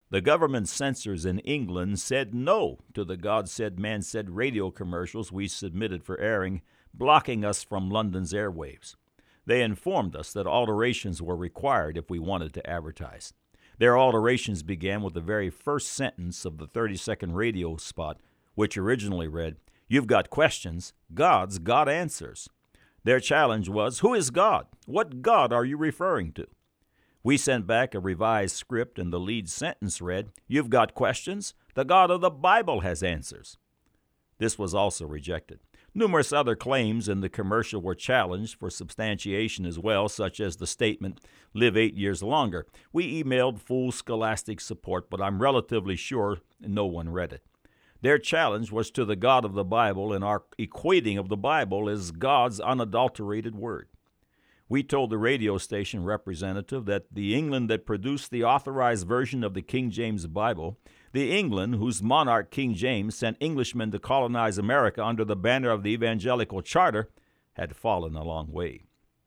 The government censors in England said no to the God Said, Man Said radio commercials we submitted for airing, blocking us from London's airwaves. They informed us that alterations were required if we wanted to advertise. Their alterations began with the very first sentence of the 30-second radio spot, which originally read, "You've got questions, God's got answers." Their challenge was, "Who is God? What God are you referring to?" We sent back a revised script, and the lead sentence read, "You've got questions? The God of the Bible has answers." This was also rejected. Numerous other claims in the commercial were challenged for substantiation as well, such as the statement, "Live 8 years longer." We emailed full scholastic support, but I'm relatively sure no one read it. Their challenge was to the God of the Bible, and our equating of the Bible as God's unadulterated word. We told the radio station representative that the England that produced the authorized version of the King James Bible, the England whose monarch King James sent Englishmen to colonize America under the banner of the Evangelical Charter, had fallen a long way.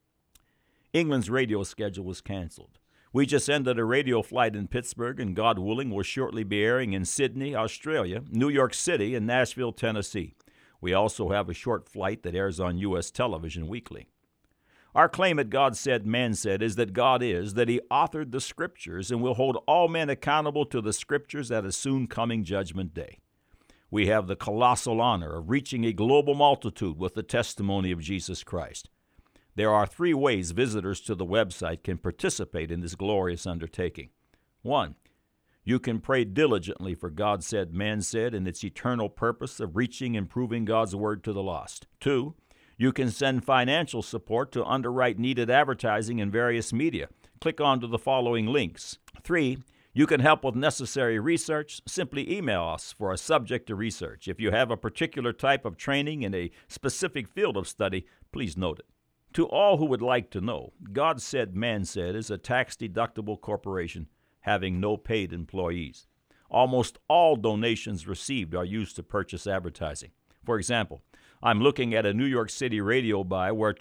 England's radio schedule was canceled. We just ended a radio flight in Pittsburgh, and God willing, will shortly be airing in Sydney, Australia, New York City, and Nashville, Tennessee. We also have a short flight that airs on U.S. television weekly. Our claim at God Said, Man Said is that God is, that He authored the Scriptures and will hold all men accountable to the Scriptures at a soon coming judgment day. We have the colossal honor of reaching a global multitude with the testimony of Jesus Christ. There are 3 ways visitors to the website can participate in this glorious undertaking. 1. You can pray diligently for God Said, Man Said and its eternal purpose of reaching and proving God's Word to the lost. 2. You can send financial support to underwrite needed advertising in various media. Click on to the following links. 3. You can help with necessary research. Simply email us for a subject to research. If you have a particular type of training in a specific field of study, please note it. To all who would like to know, God Said, Man Said is a tax-deductible corporation having no paid employees. Almost all donations received are used to purchase advertising. For example, I'm looking at a New York City radio buy where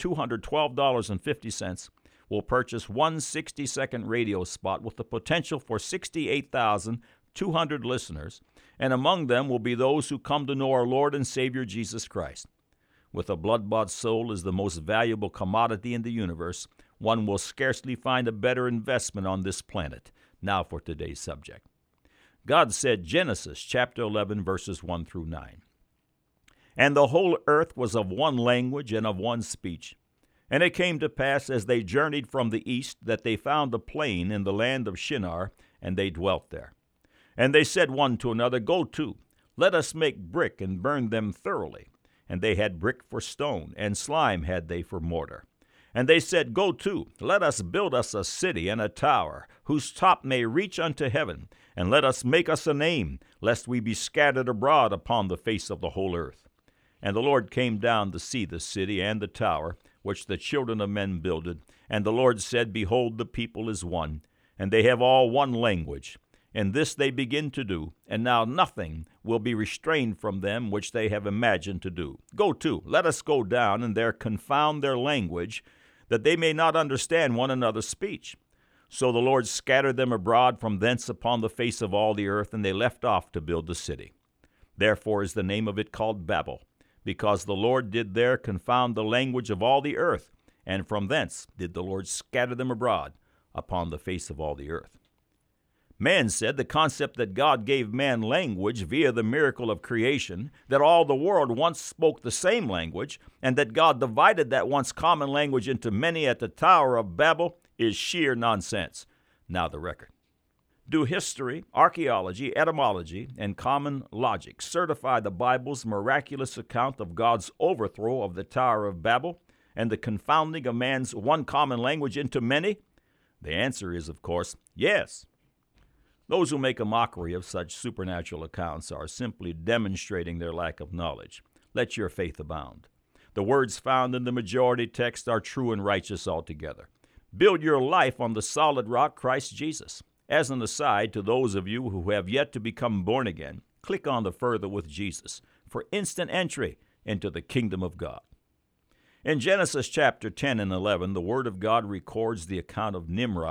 $212.50 will purchase one 60-second radio spot with the potential for 68,200 listeners, and among them will be those who come to know our Lord and Savior Jesus Christ. With a blood-bought soul as the most valuable commodity in the universe, one will scarcely find a better investment on this planet. Now for today's subject. God said, Genesis chapter 11, verses 1 through 9. And the whole earth was of one language and of one speech. And it came to pass, as they journeyed from the east, that they found a plain in the land of Shinar, and they dwelt there. And they said one to another, Go to, let us make brick and burn them thoroughly. And they had brick for stone, and slime had they for mortar. And they said, Go to, let us build us a city and a tower, whose top may reach unto heaven, and let us make us a name, lest we be scattered abroad upon the face of the whole earth. And the Lord came down to see the city and the tower, which the children of men builded. And the Lord said, Behold, the people is one, and they have all one language. And this they begin to do, and now nothing will be restrained from them which they have imagined to do. Go to, let us go down, and there confound their language, that they may not understand one another's speech. So the Lord scattered them abroad from thence upon the face of all the earth, and they left off to build the city. Therefore is the name of it called Babel, because the Lord did there confound the language of all the earth, and from thence did the Lord scatter them abroad upon the face of all the earth. Man said the concept that God gave man language via the miracle of creation, that all the world once spoke the same language, and that God divided that once common language into many at the Tower of Babel, is sheer nonsense. Now the record. Do history, archaeology, etymology, and common logic certify the Bible's miraculous account of God's overthrow of the Tower of Babel and the confounding of man's one common language into many? The answer is, of course, yes. Those who make a mockery of such supernatural accounts are simply demonstrating their lack of knowledge. Let your faith abound. The words found in the majority text are true and righteous altogether. Build your life on the solid rock, Christ Jesus. As an aside, to those of you who have yet to become born again, click on the Further with Jesus for instant entry into the kingdom of God. In Genesis chapter 10 and 11, the Word of God records the account of Nimrod,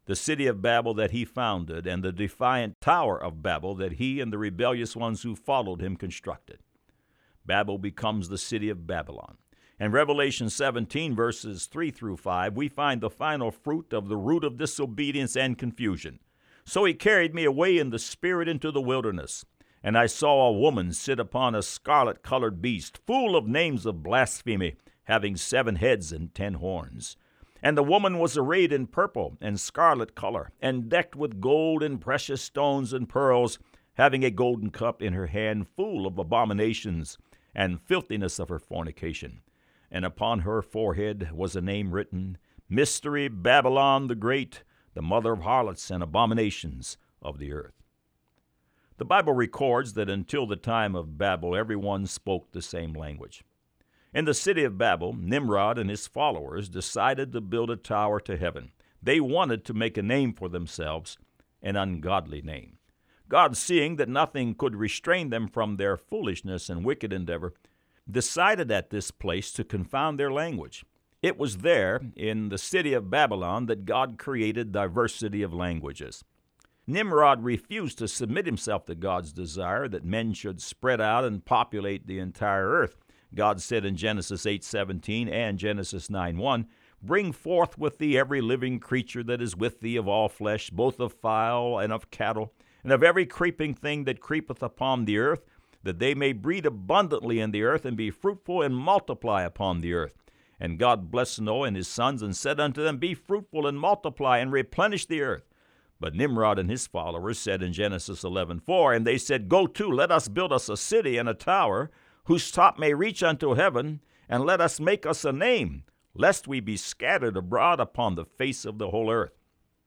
the city of Babel that he founded, and the defiant tower of Babel that he and the rebellious ones who followed him constructed. Babel becomes the city of Babylon. In Revelation 17, verses 3 through 5, we find the final fruit of the root of disobedience and confusion. So he carried me away in the spirit into the wilderness, and I saw a woman sit upon a scarlet-colored beast, full of names of blasphemy, having 7 heads and 10 horns. And the woman was arrayed in purple and scarlet color, and decked with gold and precious stones and pearls, having a golden cup in her hand full of abominations and filthiness of her fornication. And upon her forehead was a name written, Mystery Babylon the Great, the mother of harlots and abominations of the earth. The Bible records that until the time of Babel, everyone spoke the same language. In the city of Babel, Nimrod and his followers decided to build a tower to heaven. They wanted to make a name for themselves, an ungodly name. God, seeing that nothing could restrain them from their foolishness and wicked endeavor, decided at this place to confound their language. It was there, in the city of Babylon, that God created diversity of languages. Nimrod refused to submit himself to God's desire that men should spread out and populate the entire earth. God said in Genesis 8:17 and Genesis 9:1, Bring forth with thee every living creature that is with thee of all flesh, both of fowl and of cattle, and of every creeping thing that creepeth upon the earth, that they may breed abundantly in the earth, and be fruitful and multiply upon the earth. And God blessed Noah and his sons, and said unto them, Be fruitful and multiply, and replenish the earth. But Nimrod and his followers said in Genesis 11:4, And they said, Go to, let us build us a city and a tower, whose top may reach unto heaven, and let us make us a name, lest we be scattered abroad upon the face of the whole earth.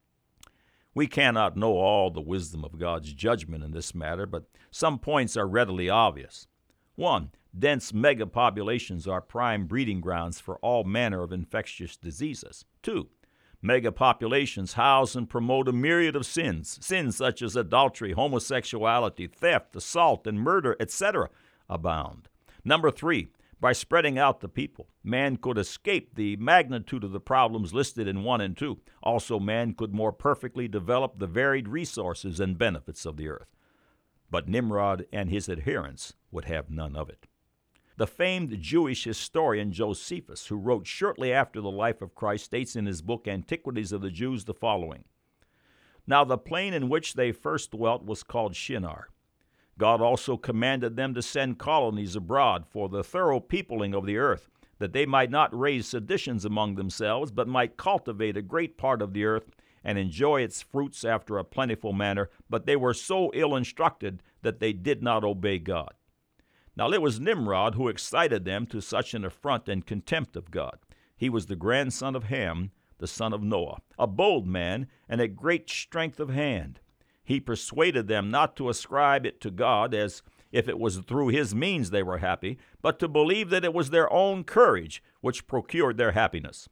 We cannot know all the wisdom of God's judgment in this matter, but some points are readily obvious. 1. Dense megapopulations are prime breeding grounds for all manner of infectious diseases. 2. Megapopulations house and promote a myriad of sins such as adultery, homosexuality, theft, assault, and murder, etc., abound. 3. By spreading out the people, man could escape the magnitude of the problems listed in 1 and 2. Also, man could more perfectly develop the varied resources and benefits of the earth. But Nimrod and his adherents would have none of it. The famed Jewish historian Josephus, who wrote shortly after the life of Christ, states in his book Antiquities of the Jews the following: Now the plain in which they first dwelt was called Shinar. God also commanded them to send colonies abroad for the thorough peopling of the earth, that they might not raise seditions among themselves, but might cultivate a great part of the earth and enjoy its fruits after a plentiful manner. But they were so ill instructed that they did not obey God. Now it was Nimrod who excited them to such an affront and contempt of God. He was the grandson of Ham, the son of Noah, a bold man and a great strength of hand. He persuaded them not to ascribe it to God as if it was through his means they were happy, but to believe that it was their own courage which procured their happiness.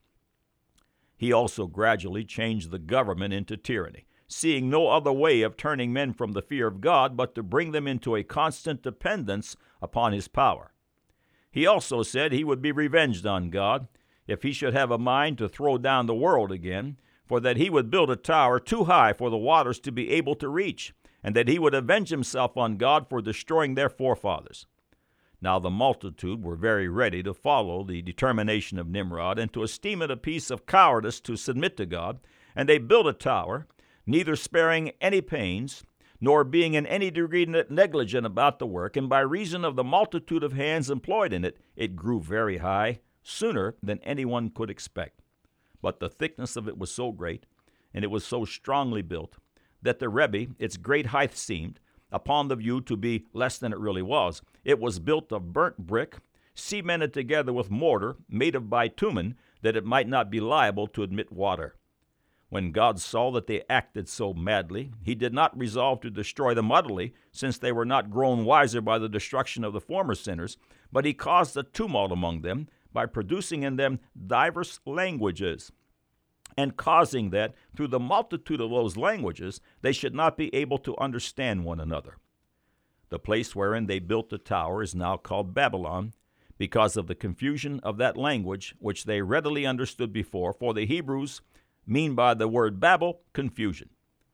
He also gradually changed the government into tyranny, seeing no other way of turning men from the fear of God but to bring them into a constant dependence upon his power. He also said he would be revenged on God if he should have a mind to throw down the world again, for that he would build a tower too high for the waters to be able to reach, and that he would avenge himself on God for destroying their forefathers. Now the multitude were very ready to follow the determination of Nimrod, and to esteem it a piece of cowardice to submit to God, and they built a tower, neither sparing any pains, nor being in any degree negligent about the work, and by reason of the multitude of hands employed in it, it grew very high, sooner than anyone could expect. But the thickness of it was so great, and it was so strongly built, that the Rebbe, its great height seemed, upon the view, to be less than it really was. It was built of burnt brick, cemented together with mortar, made of bitumen, that it might not be liable to admit water. When God saw that they acted so madly, he did not resolve to destroy them utterly, since they were not grown wiser by the destruction of the former sinners, but he caused a tumult among them, by producing in them diverse languages, and causing that, through the multitude of those languages, they should not be able to understand one another. The place wherein they built the tower is now called Babylon, because of the confusion of that language which they readily understood before, for the Hebrews mean by the word Babel confusion.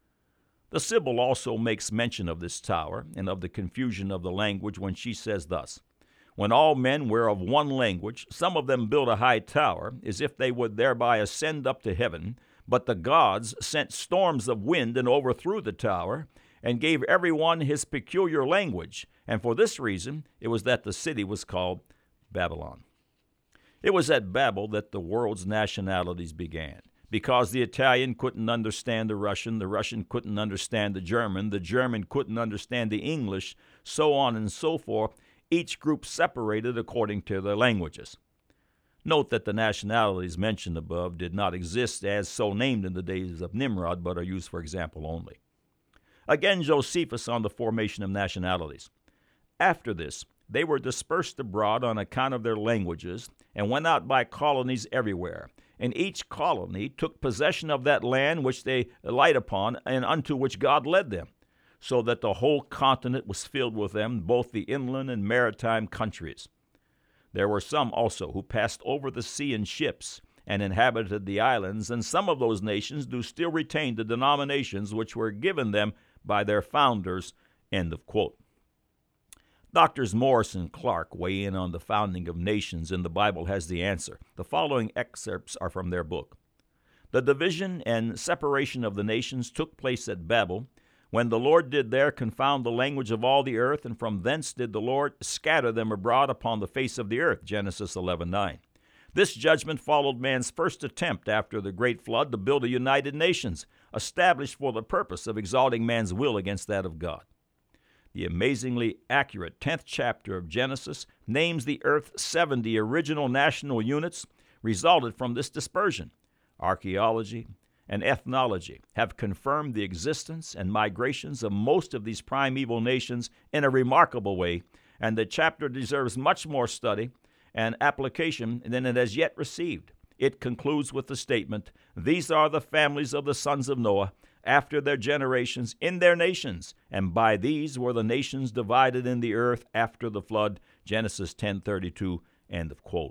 The Sibyl also makes mention of this tower and of the confusion of the language when she says thus, "When all men were of one language, some of them built a high tower, as if they would thereby ascend up to heaven. But the gods sent storms of wind and overthrew the tower, and gave every one his peculiar language. And for this reason it was that the city was called Babylon." It was at Babel that the world's nationalities began. Because the Italian couldn't understand the Russian couldn't understand the German couldn't understand the English, so on and so forth, each group separated according to their languages. Note that the nationalities mentioned above did not exist as so named in the days of Nimrod, but are used for example only. Again, Josephus on the formation of nationalities. After this, they were dispersed abroad on account of their languages, and went out by colonies everywhere. And each colony took possession of that land which they light upon, and unto which God led them, so that the whole continent was filled with them, both the inland and maritime countries. There were some also who passed over the sea in ships, and inhabited the islands, and some of those nations do still retain the denominations which were given them by their founders. End of quote. Doctors Morris and Clark weigh in on the founding of nations, and the Bible has the answer. The following excerpts are from their book. The division and separation of the nations took place at Babel, when the Lord did there confound the language of all the earth, and from thence did the Lord scatter them abroad upon the face of the earth. Genesis 11:9. This judgment followed man's first attempt after the great flood to build a united nations, established for the purpose of exalting man's will against that of God. The amazingly accurate 10th chapter of Genesis names the earth's 70 original national units resulted from this dispersion. Archaeology and ethnology have confirmed the existence and migrations of most of these primeval nations in a remarkable way, and the chapter deserves much more study and application than it has yet received. It concludes with the statement, "These are the families of the sons of Noah, after their generations in their nations, and by these were the nations divided in the earth after the flood." Genesis 10:32, end of quote.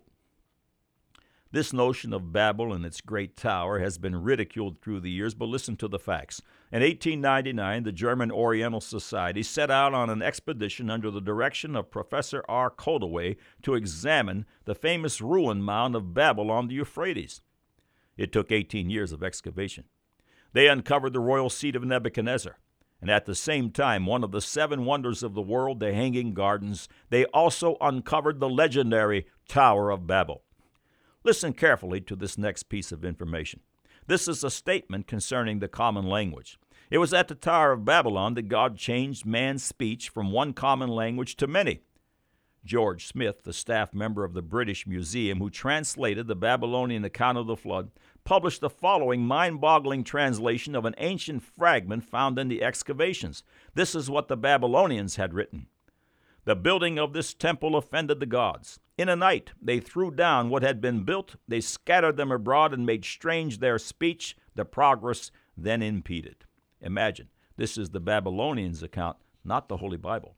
This notion of Babel and its great tower has been ridiculed through the years, but listen to the facts. In 1899, the German Oriental Society set out on an expedition under the direction of Professor R. Koldewey to examine the famous ruin mound of Babel on the Euphrates. It took 18 years of excavation. They uncovered the royal seat of Nebuchadnezzar, and at the same time, one of the 7 wonders of the world, the Hanging Gardens. They also uncovered the legendary Tower of Babel. Listen carefully to this next piece of information. This is a statement concerning the common language. It was at the Tower of Babylon that God changed man's speech from one common language to many. George Smith, the staff member of the British Museum who translated the Babylonian account of the flood, published the following mind-boggling translation of an ancient fragment found in the excavations. This is what the Babylonians had written. "The building of this temple offended the gods. In a night they threw down what had been built. They scattered them abroad and made strange their speech. The progress then impeded." Imagine, this is the Babylonians' account, not the Holy Bible.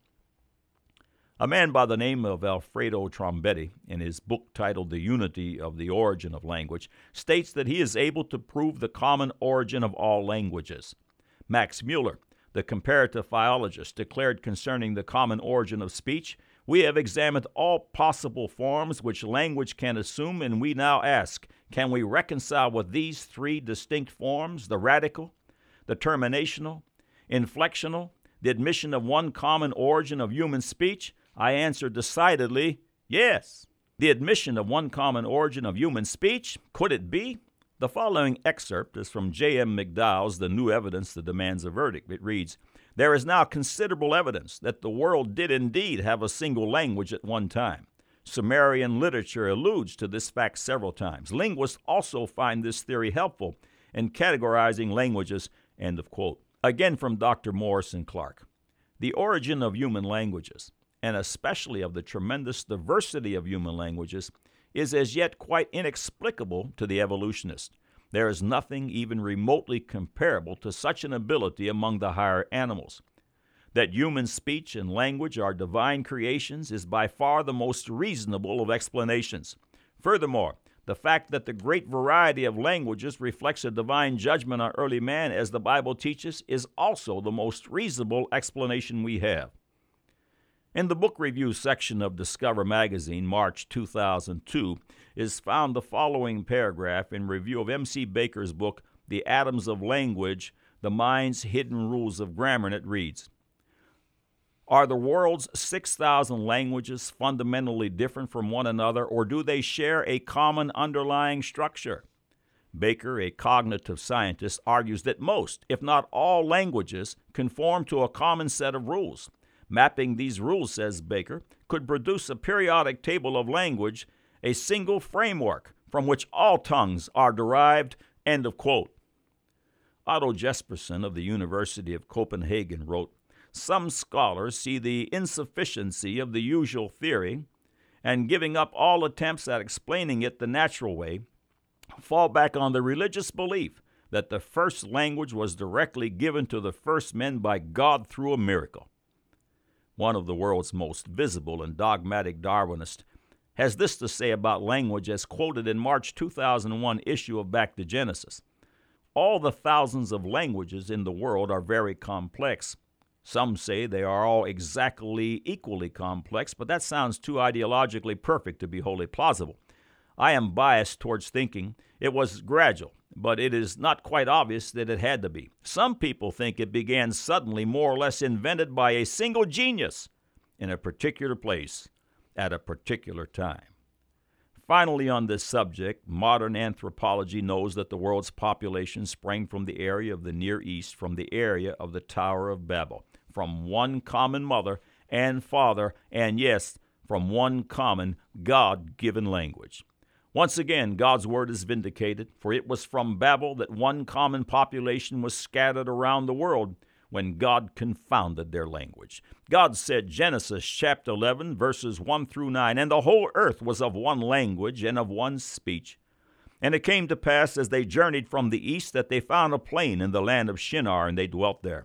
A man by the name of Alfredo Trombetti, in his book titled The Unity of the Origin of Language, states that he is able to prove the common origin of all languages. Max Mueller, the comparative philologist, declared concerning the common origin of speech, "We have examined all possible forms which language can assume, and we now ask, can we reconcile with these 3 distinct forms, the radical, the terminational, inflectional, the admission of one common origin of human speech? I answer decidedly, yes." The admission of one common origin of human speech, could it be? The following excerpt is from J.M. McDowell's The New Evidence That Demands a Verdict. It reads, "There is now considerable evidence that the world did indeed have a single language at one time. Sumerian literature alludes to this fact several times. Linguists also find this theory helpful in categorizing languages." End of quote. Again from Dr. Morris and Clark. The origin of human languages, and especially of the tremendous diversity of human languages, is as yet quite inexplicable to the evolutionist. There is nothing even remotely comparable to such an ability among the higher animals. That human speech and language are divine creations is by far the most reasonable of explanations. Furthermore, The fact that the great variety of languages reflects a divine judgment on early man, as the Bible teaches, is also the most reasonable explanation we have. In the book review section of Discover Magazine, March 2002, is found the following paragraph in review of M.C. Baker's book, The Atoms of Language, The Mind's Hidden Rules of Grammar, and it reads, "Are the world's 6,000 languages fundamentally different from one another, or do they share a common underlying structure?" Baker, a cognitive scientist, argues that most, if not all, languages conform to a common set of rules. Mapping these rules, says Baker, could produce a periodic table of language, a single framework from which all tongues are derived, end of quote. Otto Jespersen of the University of Copenhagen wrote, "Some scholars see the insufficiency of the usual theory, and giving up all attempts at explaining it the natural way, fall back on the religious belief that the first language was directly given to the first men by God through a miracle." One of the world's most visible and dogmatic Darwinists has this to say about language as quoted in March 2001 issue of Back to Genesis. "All the thousands of languages in the world are very complex. Some say they are all exactly equally complex, but that sounds too ideologically perfect to be wholly plausible. I am biased towards thinking it was gradual, but it is not quite obvious that it had to be. Some people think it began suddenly, more or less invented by a single genius in a particular place at a particular time." Finally, on this subject, modern anthropology knows that the world's population sprang from the area of the Near East, from the area of the Tower of Babel, from one common mother and father, and yes, from one common God-given language. Once again, God's word is vindicated, for it was from Babel that one common population was scattered around the world when God confounded their language. God said, Genesis chapter 11, verses 1 through 9, "And the whole earth was of one language and of one speech. And it came to pass, as they journeyed from the east, that they found a plain in the land of Shinar, and they dwelt there.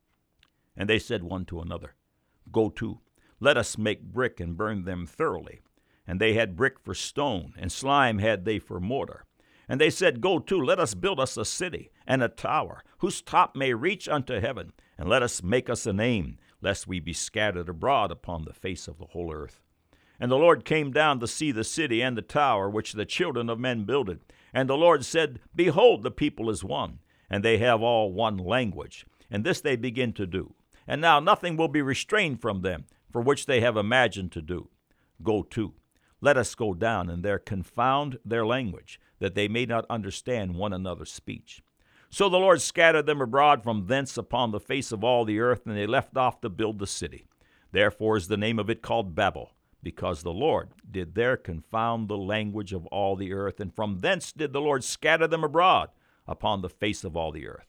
And they said one to another, Go to, let us make brick and burn them thoroughly. And they had brick for stone, and slime had they for mortar. And they said, Go to, let us build us a city and a tower, whose top may reach unto heaven, and let us make us a name, lest we be scattered abroad upon the face of the whole earth. And the Lord came down to see the city and the tower which the children of men builded. And the Lord said, Behold, the people is one, and they have all one language. And this they begin to do. And now nothing will be restrained from them, for which they have imagined to do. Go to, let us go down, and there confound their language, that they may not understand one another's speech. So the Lord scattered them abroad from thence upon the face of all the earth, and they left off to build the city. Therefore is the name of it called Babel, because the Lord did there confound the language of all the earth, and from thence did the Lord scatter them abroad upon the face of all the earth."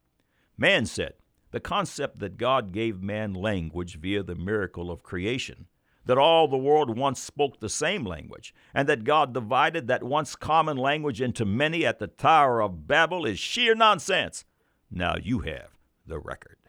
Man said, the concept that God gave man language via the miracle of creation, that all the world once spoke the same language, and that God divided that once common language into many at the Tower of Babel is sheer nonsense. Now you have the record.